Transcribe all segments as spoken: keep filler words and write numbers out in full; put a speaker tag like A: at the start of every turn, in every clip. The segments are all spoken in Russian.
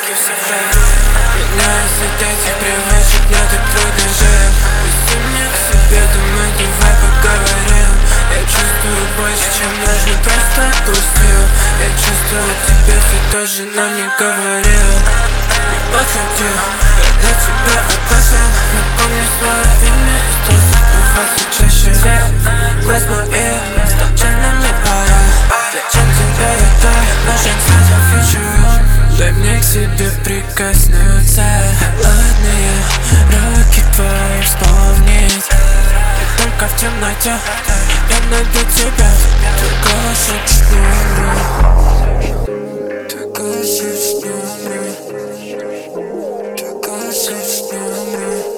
A: и все время. Меня из-за этих привычек мне так трудно жить. Пусти меня к себе домой, давай поговорим. Я чувствую больше, чем нужно, просто отпустил. Я чувствую тебя, ты тоже нам не говорил. Не подходи, я для тебя опасен. Напомни свое имя и сто забываться чаще. Свет, глаз моих, стал черными пора. Зачем тебе это? Нужен сразу фьючер. Дай мне к себе прикоснуться. Холодные руки твои вспомнить. И только в темноте я найду тебя. Твой голос шепчет. Твой голос шепчет. Твой голос шепчет.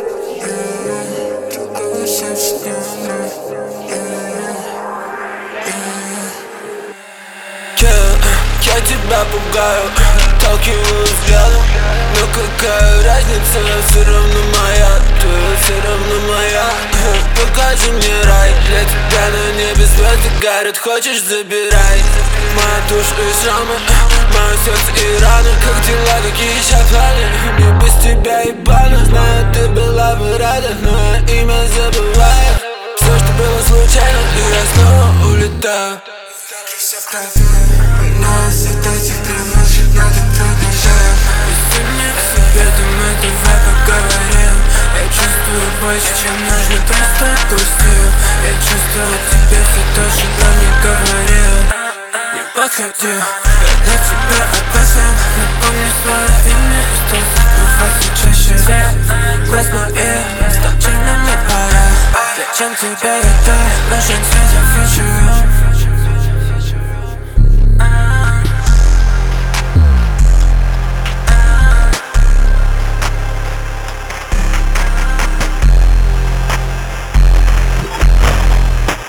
A: Твой голос шепчет.
B: Я тебя пугаю, толкиваю взглядом. Но какая разница, все равно моя, ты все равно моя. Покажи мне рай, для тебя на небе звезды горят, хочешь забирай. Моя душа и шрамы, мое сердце и раны. Как дела, какие сейчас планы? Мне без тебя ебано, знаю, ты была бы рада, но я имя забываю. Все, что было случайно, и я снова улетаю.
A: Все в крови. Нас от этих привычек мне так трудно жить. Пусти меня к себе домой, давай поговорим. Я чувствую больше, чем нужно, просто отпустил. Я чувствую тебя, ты тоже нам не говорил. Не подходи, я для тебя опасен. Напомни свое имя и сто забываться чаще. Свет, глаз моих, стал черным, не пора. Зачем тебе это? Нужен сразу фьючер.